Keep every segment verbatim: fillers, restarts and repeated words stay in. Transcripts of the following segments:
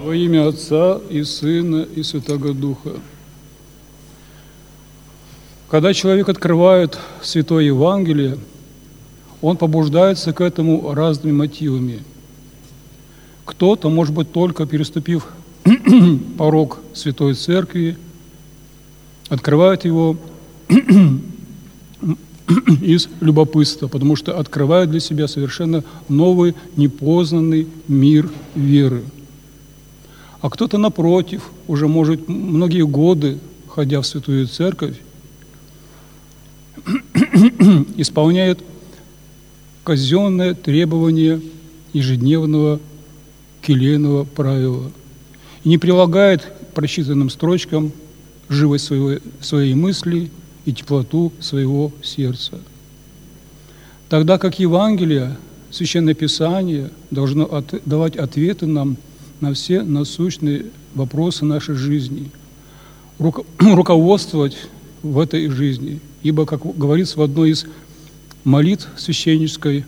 Во имя Отца и Сына и Святого Духа. Когда человек открывает Святое Евангелие, он побуждается к этому разными мотивами. Кто-то, может быть, только переступив порог Святой Церкви, открывает его из любопытства, потому что открывает для себя совершенно новый, непознанный мир веры. А кто-то, напротив, уже, может, многие годы, ходя в Святую Церковь, исполняет казенное требование ежедневного келейного правила и не прилагает к прочитанным строчкам живость своего, своей мысли и теплоту своего сердца. Тогда как Евангелие, Священное Писание должно от, давать ответы нам на все насущные вопросы нашей жизни, руко, руководствовать в этой жизни. Ибо, как говорится в одной из молитв священнической,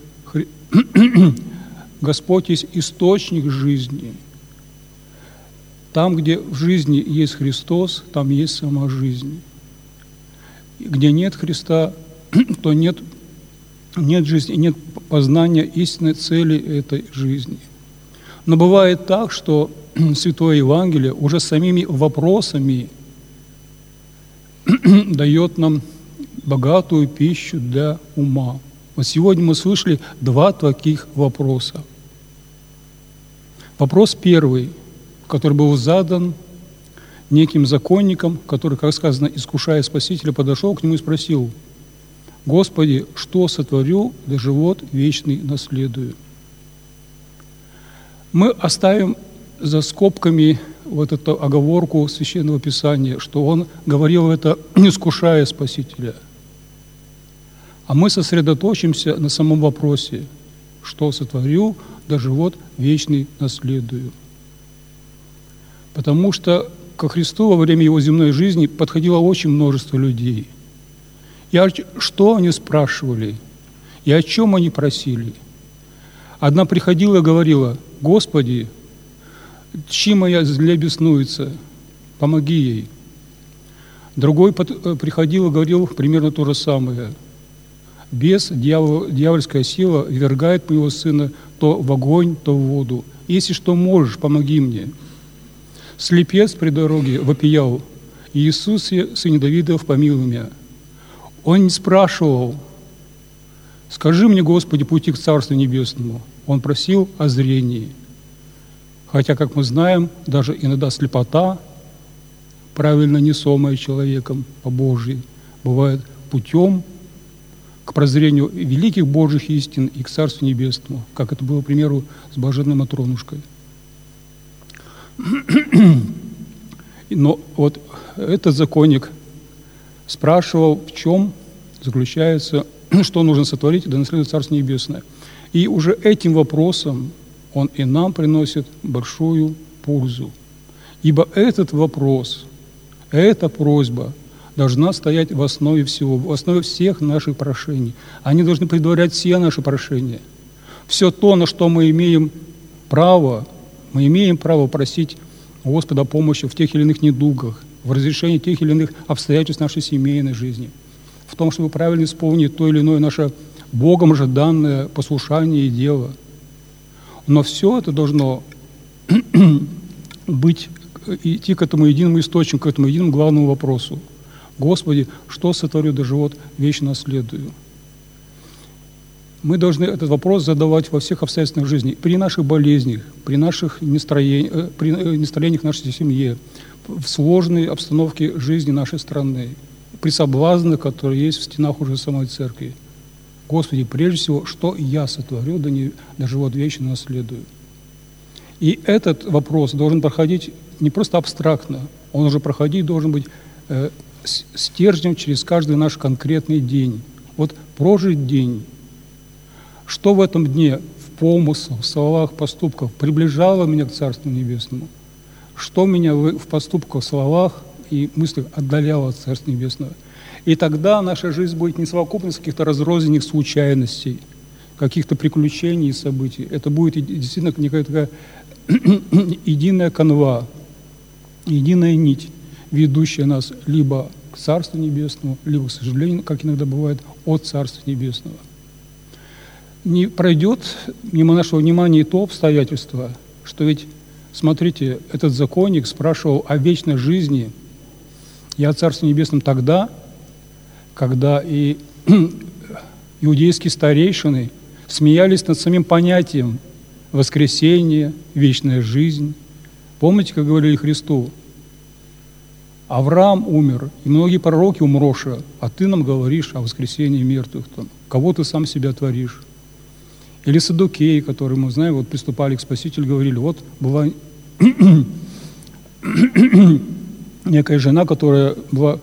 Господь есть источник жизни. Там, где в жизни есть Христос, там есть сама жизнь. Где нет Христа, то нет, нет жизни, нет познания истинной цели этой жизни. Но бывает так, что Святое Евангелие уже самими вопросами дает нам богатую пищу для ума. Вот сегодня мы слышали два таких вопроса. Вопрос первый, который был задан неким законником, который, как сказано, искушая Спасителя, подошел к нему и спросил: «Господи, что сотворю, да живот вечный наследую?» Мы оставим за скобками вот эту оговорку Священного Писания, что он говорил это, не искушая Спасителя. А мы сосредоточимся на самом вопросе: что сотворю, да живот вечный наследую. Потому что ко Христу во время Его земной жизни подходило очень множество людей. И что они спрашивали? И о чем они просили? Одна приходила и говорила: «Господи, чи моя зле беснуется, помоги ей». Другой приходил и говорил примерно то же самое: «Бес, дьявол, дьявольская сила ввергает моего сына то в огонь, то в воду. Если что можешь, помоги мне». Слепец при дороге вопиял: «Иисусе, сыне Давидов, помилуй меня». Он не спрашивал: «Скажи мне, Господи, пути к Царству Небесному». Он просил о зрении. Хотя, как мы знаем, даже иногда слепота, правильно несомая человеком по Божьей, бывает путем к прозрению великих Божьих истин и к Царству Небесному, как это было, к примеру, с блаженной Матронушкой. Но вот этот законник спрашивал, в чем заключается, что нужно сотворить, да наследовать Царство Небесное. И уже этим вопросом он и нам приносит большую пользу. Ибо этот вопрос, эта просьба должна стоять в основе всего, в основе всех наших прошений. Они должны предварять все наши прошения. Все то, на что мы имеем право, мы имеем право просить Господа помощи в тех или иных недугах, в разрешении тех или иных обстоятельств нашей семейной жизни, в том, чтобы правильно исполнить то или иное наше Богом же данное послушание и дело. Но все это должно быть, идти к этому единому источнику, к этому единому главному вопросу: «Господи, что сотворю, да живот вечно наследую?» Мы должны этот вопрос задавать во всех обстоятельствах жизни, при наших болезнях, при наших нестроениях, при нестроениях в нашей семье, в сложной обстановке жизни нашей страны, при соблазнах, которые есть в стенах уже самой церкви. Господи, прежде всего, что я сотворю, да, не, да живот вечно наследую. И этот вопрос должен проходить не просто абстрактно, он уже проходить должен быть э, стержнем через каждый наш конкретный день. Вот прожить день, что в этом дне в помыслах, в словах, поступках приближало меня к Царству Небесному, что меня в, в поступках, словах и мыслях отдаляло от Царства Небесного. И тогда наша жизнь будет не совокупность каких-то разрозненных случайностей, каких-то приключений и событий. Это будет действительно некая такая единая канва, единая нить, ведущая нас либо к Царству Небесному, либо, к сожалению, как иногда бывает, от Царства Небесного. Не пройдет мимо нашего внимания и то обстоятельство, что ведь, смотрите, этот законник спрашивал о вечной жизни и о Царстве Небесном тогда, когда и иудейские старейшины смеялись над самим понятием воскресение, вечная жизнь. Помните, как говорили Христу? Авраам умер, и многие пророки умроши, а ты нам говоришь о воскресении мертвых. Там. Кого ты сам себя творишь? Или саддукеи, которые, мы знаем, вот приступали к Спасителю, говорили, вот была некая жена, которая была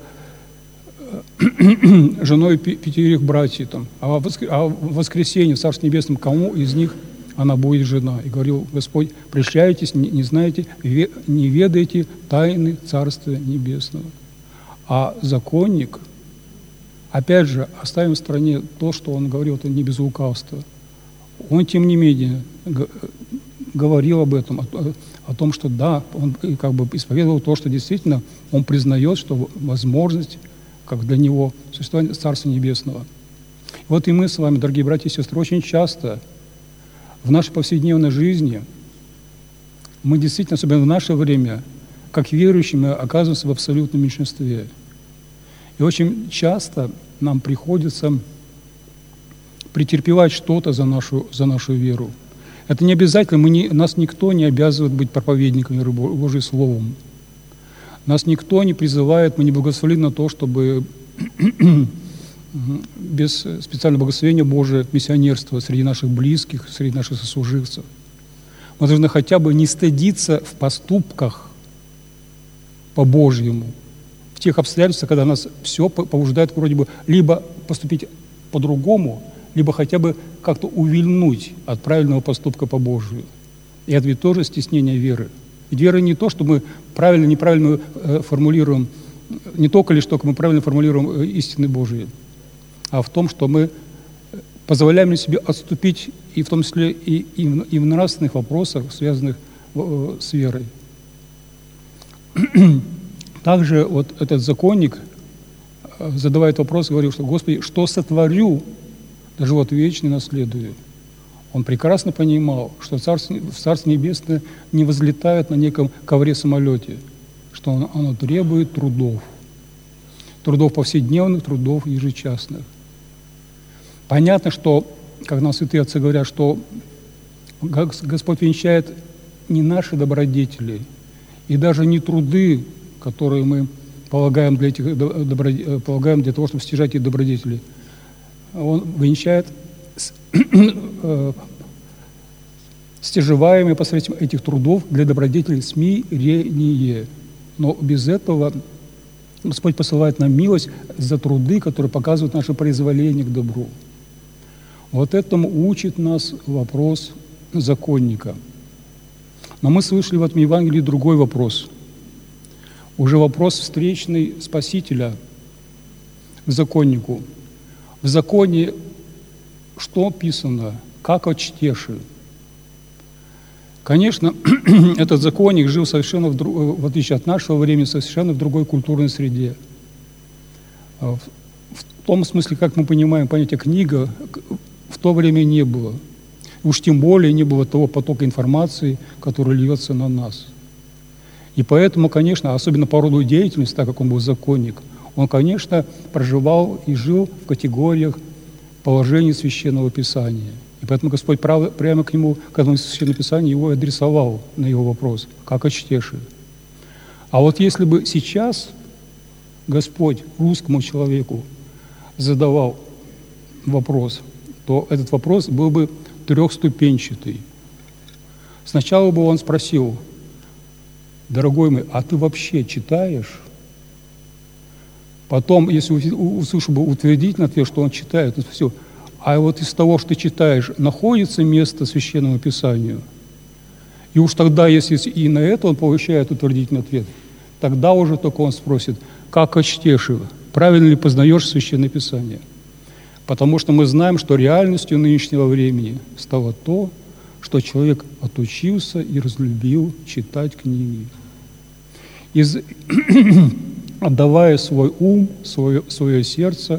женой пятерых братьев, там, а в воскресенье в Царстве Небесном кому из них она будет жена? И говорил Господь, прельщаетесь, не, не знаете, не ведаете тайны Царствия Небесного. А законник, опять же, оставим в стороне то, что он говорил, это не без лукавства. Он, тем не менее, говорил об этом, о, о том, что да, он как бы исповедовал то, что действительно он признает, что возможность, как для него, существования Царства Небесного. Вот и мы с вами, дорогие братья и сестры, очень часто в нашей повседневной жизни мы действительно, особенно в наше время, как верующие, мы оказываемся в абсолютном меньшинстве. И очень часто нам приходится претерпевать что-то за нашу, за нашу веру. Это не обязательно, мы не, нас никто не обязывает быть проповедниками Божьим Словом. Нас никто не призывает, мы не благословили на то, чтобы без специального благословения Божия миссионерство среди наших близких, среди наших сослуживцев. Мы должны хотя бы не стыдиться в поступках по-божьему, в тех обстоятельствах, когда нас все побуждает вроде бы либо поступить по-другому, либо хотя бы как-то увильнуть от правильного поступка по Божию. И это ведь тоже стеснение веры. Ведь вера не то, что мы правильно, неправильно э, формулируем, не только лишь только мы правильно формулируем э, истины Божии, а в том, что мы позволяем себе отступить и в том числе и, и, в, и в нравственных вопросах, связанных э, с верой. Также вот этот законник, э, задавая вопрос, говорил, что «Господи, что сотворю, да живот вечный наследую». Он прекрасно понимал, что Царство, в Царство Небесное не возлетает на неком ковре-самолете, что оно, оно требует трудов, трудов повседневных, трудов ежечасных. Понятно, что, как нам святые отцы говорят, что Господь венчает не наши добродетели и даже не труды, которые мы полагаем для, этих, добро, полагаем для того, чтобы стяжать эти добродетели. Он венчает стяжеваемые посредством этих трудов для добродетелей смирение. Но без этого Господь посылает нам милость за труды, которые показывают наше произволение к добру. Вот этому учит нас вопрос законника. Но мы слышали в этом Евангелии другой вопрос. Уже вопрос встречный Спасителя к законнику. В законе что описано? Как отчтеши? Конечно, этот законник жил совершенно, в, друг, в отличие от нашего времени, совершенно в другой культурной среде. В, в том смысле, как мы понимаем, понятие «книга» в то время не было. Уж тем более не было того потока информации, который льется на нас. И поэтому, конечно, особенно по роду деятельности, так как он был законник, он, конечно, проживал и жил в категориях положений Священного Писания. И поэтому Господь прямо к нему, к этому Священному Писанию, его адресовал на его вопрос, как отчтеши. А вот если бы сейчас Господь русскому человеку задавал вопрос, то этот вопрос был бы трехступенчатый. Сначала бы он спросил: дорогой мой, а ты вообще читаешь? Потом, если услышал бы утвердительный ответ, что он читает, он спросил: а вот из того, что ты читаешь, находится место Священному Писанию? И уж тогда, если и на это он получает утвердительный ответ, тогда уже только он спросит: как отчтешь его? Правильно ли познаешь Священное Писание? Потому что мы знаем, что реальностью нынешнего времени стало то, что человек отучился и разлюбил читать книги. Из... отдавая свой ум, свое, свое сердце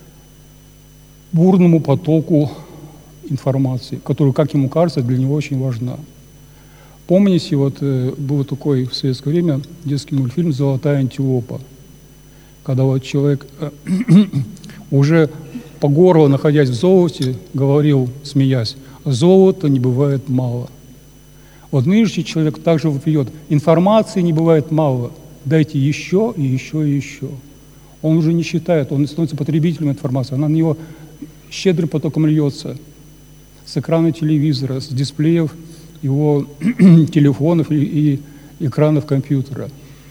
бурному потоку информации, которая, как ему кажется, для него очень важна. Помните, вот был такой в советское время детский мультфильм «Золотая антилопа», когда вот человек уже по горло, находясь в золоте, говорил, смеясь: «Золота не бывает мало». Вот нынешний человек также вопиет: информации не бывает мало, дайте еще и еще и еще. Он уже не считает, он становится потребителем информации, она на него щедрым потоком льется с экрана телевизора, с дисплеев его телефонов и, и экранов компьютера.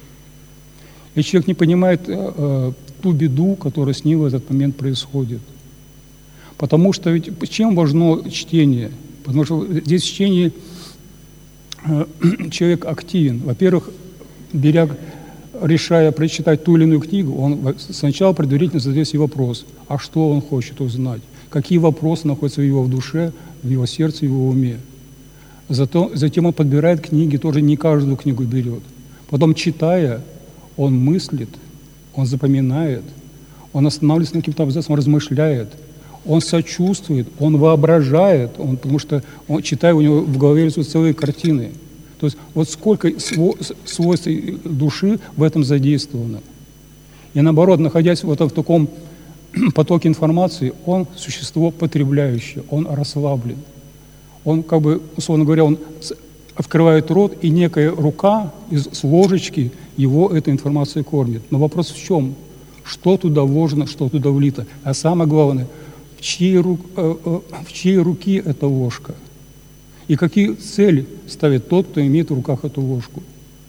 И человек не понимает э, ту беду, которая с ним в этот момент происходит. Потому что ведь чем важно чтение? Потому что здесь в чтении э, человек активен. Во-первых, беря, решая прочитать ту или иную книгу, он сначала предварительно задает себе вопрос: а что он хочет узнать? Какие вопросы находятся в его в душе, в его сердце, в его уме? Зато, затем он подбирает книги, тоже не каждую книгу берет. Потом, читая, он мыслит, он запоминает, он останавливается на каким-то абзацем, размышляет, он сочувствует, он воображает, он, потому что, он, читая, у него в голове рисуют целые картины. То есть вот сколько свойств души в этом задействовано. И наоборот, находясь вот в таком потоке информации, он существо потребляющее, он расслаблен. Он, как бы, условно говоря, он открывает рот, и некая рука из, с ложечки его этой информацией кормит. Но вопрос в чем? Что туда вложено, что туда влито? А самое главное, в чьей, ру, э, э, в чьей руки эта ложка? И какие цели ставит тот, кто имеет в руках эту ложку?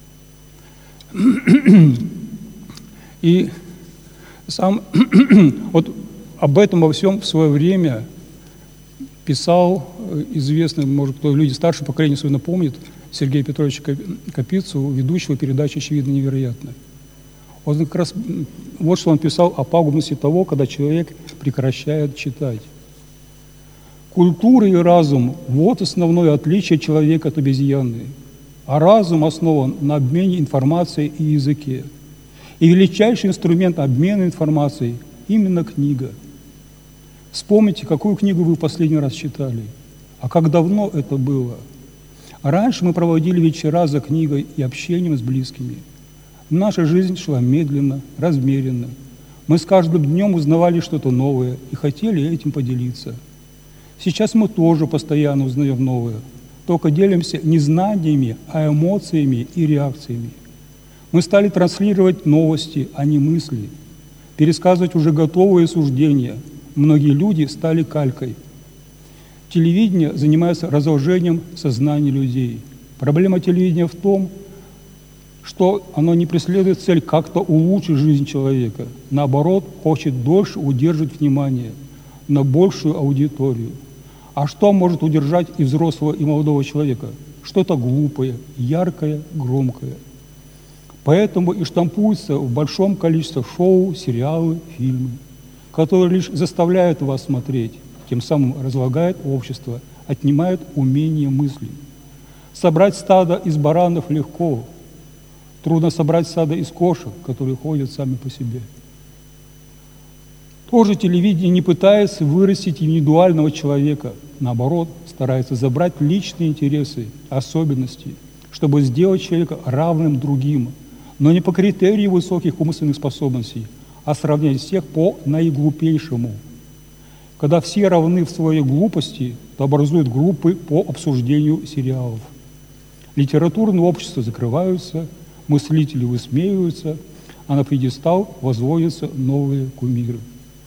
И сам вот об этом во всем в свое время писал известный, может, кто люди старше поколения особенно помнит, Сергей Петрович Капицу, ведущего передачи «Очевидно невероятно». Он как раз, вот что он писал о пагубности того, когда человек прекращает читать. Культура и разум – вот основное отличие человека от обезьяны. А разум основан на обмене информацией и языке. И величайший инструмент обмена информацией – именно книга. Вспомните, какую книгу вы в последний раз читали, а как давно это было. Раньше мы проводили вечера за книгой и общением с близкими. Наша жизнь шла медленно, размеренно. Мы с каждым днем узнавали что-то новое и хотели этим поделиться. Сейчас мы тоже постоянно узнаем новое, только делимся не знаниями, а эмоциями и реакциями. Мы стали транслировать новости, а не мысли, пересказывать уже готовые суждения. Многие люди стали калькой. Телевидение занимается разложением сознания людей. Проблема телевидения в том, что оно не преследует цель как-то улучшить жизнь человека. Наоборот, хочет дольше удерживать внимание на большую аудиторию. А что может удержать и взрослого, и молодого человека? Что-то глупое, яркое, громкое. Поэтому и штампуются в большом количестве шоу, сериалы, фильмы, которые лишь заставляют вас смотреть, тем самым разлагают общество, отнимают умение мыслить. Собрать стадо из баранов легко, трудно собрать стадо из кошек, которые ходят сами по себе. Тоже телевидение не пытается вырастить индивидуального человека, наоборот, старается забрать личные интересы, особенности, чтобы сделать человека равным другим, но не по критерию высоких умственных способностей, а сравнять всех по наиглупейшему. Когда все равны в своей глупости, то образуют группы по обсуждению сериалов. Литературные общества закрываются, мыслители высмеиваются, а на пьедестал возводятся новые кумиры.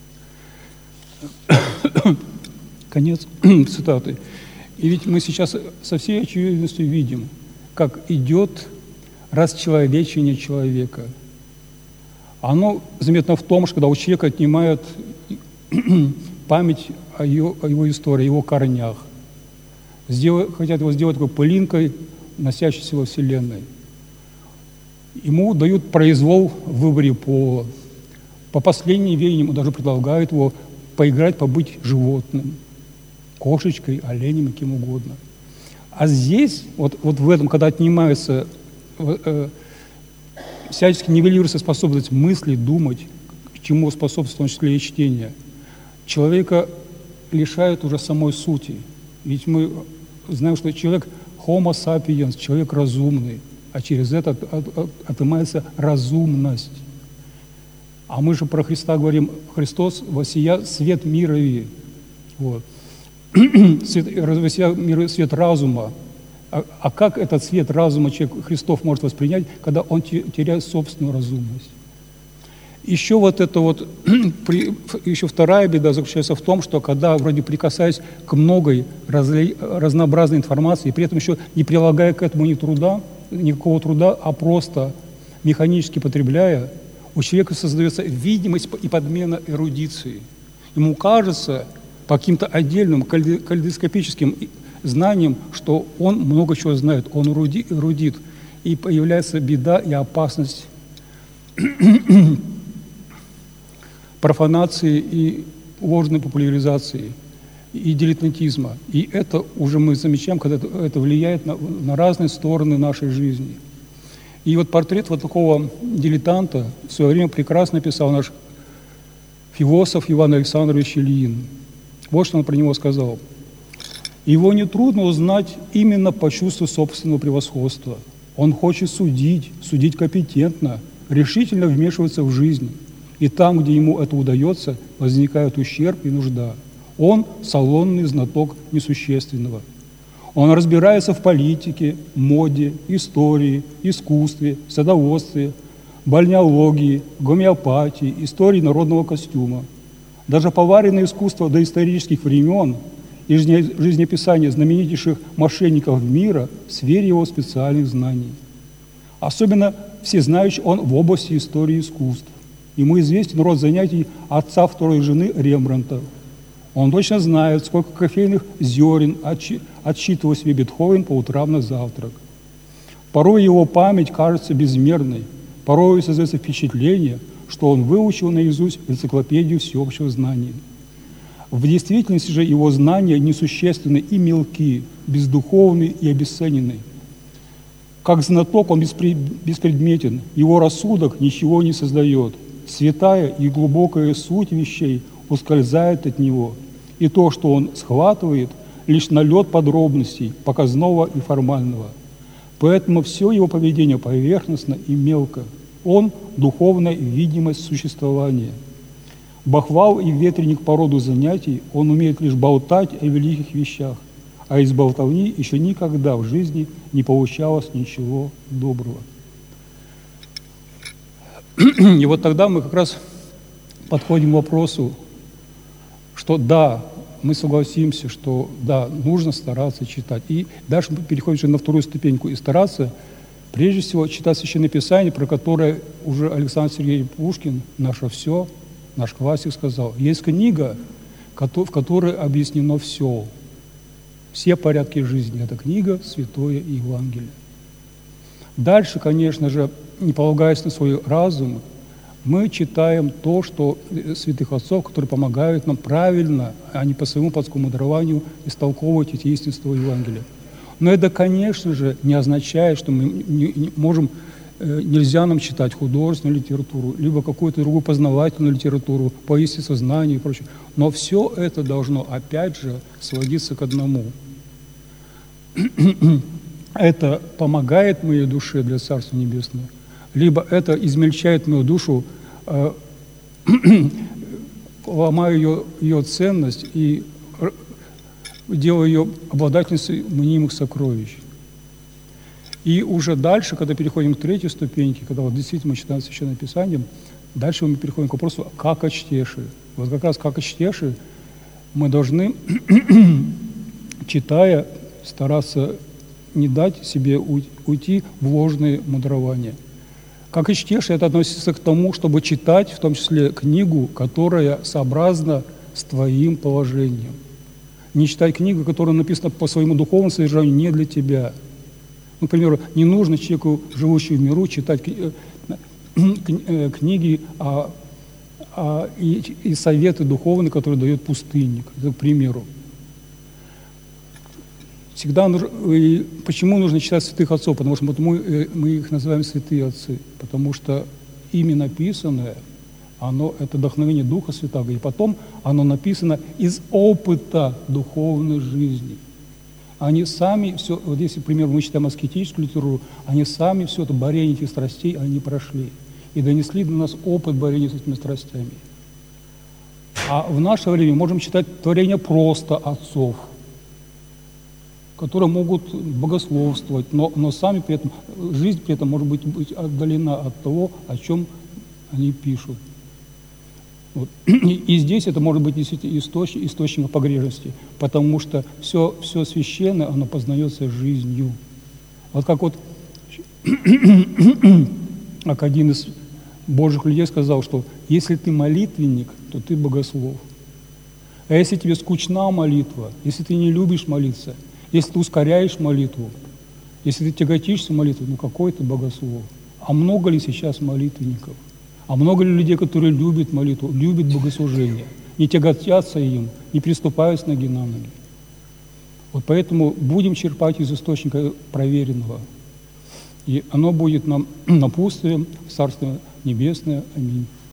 Конец цитаты. И ведь мы сейчас со всей очевидностью видим, как идет расчеловечение человека. Оно заметно в том, что когда у человека отнимают память о его, о его истории, о его корнях, сделать, хотят его сделать такой пылинкой, носящейся во Вселенной. Ему дают произвол в выборе пола. По последней веянию ему даже предлагают его поиграть, побыть животным, кошечкой, оленем, кем угодно. А здесь, вот, вот в этом, когда отнимается, э, всячески нивелируется способность мыслить, думать, к чему способствует в том числе и чтение, человека лишают уже самой сути. Ведь мы знаем, что человек homo sapiens, человек разумный, а через это от, от, от, отымается разумность. А мы же про Христа говорим: Христос воссия свет мира. Вот. Свет, воссия мира, свет разума. А, а как этот свет разума человек Христов может воспринять, когда он теряет собственную разумность? Еще вот это вот, еще вторая беда заключается в том, что когда вроде прикасаясь к многой разли, разнообразной информации, при этом еще не прилагая к этому ни труда, никакого труда, а просто механически потребляя, у человека создается видимость и подмена эрудиции. Ему кажется по каким-то отдельным калейдоскопическим знаниям, что он много чего знает, он эрудит, и появляется беда и опасность профанации и ложной популяризации, и дилетантизма. И это уже мы замечаем, когда это, это влияет на, на разные стороны нашей жизни. И вот портрет вот такого дилетанта в свое время прекрасно писал наш философ Иван Александрович Ильин. Вот что он про него сказал. Его нетрудно узнать именно по чувству собственного превосходства. Он хочет судить, судить компетентно, решительно вмешиваться в жизнь. И там, где ему это удается, возникает ущерб и нужда. Он салонный знаток несущественного. Он разбирается в политике, моде, истории, искусстве, садоводстве, бальнеологии, гомеопатии, истории народного костюма. Даже поваренное искусство доисторических времен и жизнеописание знаменитейших мошенников мира в сфере его специальных знаний. Особенно всезнающий он в области истории искусств. Ему известен род занятий отца второй жены Рембрандта. Он точно знает, сколько кофейных зерен отчи, отсчитывал себе Бетховен по утрам на завтрак. Порой его память кажется безмерной, порой создается впечатление, что он выучил наизусть энциклопедию всеобщего знания. В действительности же его знания несущественны и мелки, бездуховны и обесценены. Как знаток он беспредметен, его рассудок ничего не создает. Святая и глубокая суть вещей ускользает от него, и то, что он схватывает, лишь налет подробностей, показного и формального. Поэтому все его поведение поверхностно и мелко. Он – духовная видимость существования. Бахвал и ветреник по роду занятий, он умеет лишь болтать о великих вещах, а из болтовни еще никогда в жизни не получалось ничего доброго. И вот тогда мы как раз подходим к вопросу, что да, мы согласимся, что да, нужно стараться читать. И дальше мы переходим уже на вторую ступеньку и стараться, прежде всего, читать Священное Писание, про которое уже Александр Сергеевич Пушкин, наше все, наш классик, сказал. Есть книга, в которой объяснено все. Все порядки жизни. Это книга «Святое Евангелие». Дальше, конечно же, не полагаясь на свой разум, мы читаем то, что святых отцов, которые помогают нам правильно, а не по своему плотскому дарованию, истолковывать эти истинства Евангелия. Но это, конечно же, не означает, что мы не, не можем, э, нельзя нам читать художественную литературу, либо какую-то другую познавательную литературу по естествознанию и прочее. Но все это должно, опять же, сводиться к одному. Это помогает моей душе для Царства Небесного, либо это измельчает мою душу, э, ломая ее, ее ценность и делая ее обладательницей мнимых сокровищ. И уже дальше, когда переходим к третьей ступеньке, когда вот действительно мы читаем Священное Писание, дальше мы переходим к вопросу «как очтеши?». Вот как раз «как очтеши» мы должны, читая, стараться не дать себе уйти в ложные мудрования. Как и чтешь, это относится к тому, чтобы читать, в том числе книгу, которая сообразна с твоим положением. Не читай книгу, которая написана по своему духовному содержанию не для тебя. Например, не нужно человеку, живущему в миру, читать книги а, а, и, и советы духовные, которые дает пустынник. Это к примеру. всегда нужно, и почему нужно читать святых отцов? Потому что вот мы, мы их называем святые отцы, потому что ими написанное, оно, это вдохновение Духа Святаго, и потом оно написано из опыта духовной жизни. Они сами все, вот если, к примеру, мы читаем аскетическую литературу, они сами все это борение этих страстей, они прошли и донесли до нас опыт борения с этими страстями. А в наше время можем читать творения просто отцов, которые могут богословствовать, но, но сами при этом, жизнь при этом может быть, быть отдалена от того, о чем они пишут. Вот. И здесь это может быть действительно источник, источник погрешности, потому что все, все священное, оно познается жизнью. Вот как вот как один из Божьих людей сказал, что если ты молитвенник, то ты богослов. А если тебе скучна молитва, если ты не любишь молиться, если ты ускоряешь молитву, если ты тяготишься молитвой, ну какой ты богослов? А много ли сейчас молитвенников? А много ли людей, которые любят молитву, любят богослужение, не тяготятся им, не приступают с ноги на ноги? Вот поэтому будем черпать из источника проверенного. И оно будет нам напутствием в Царство Небесное. Аминь.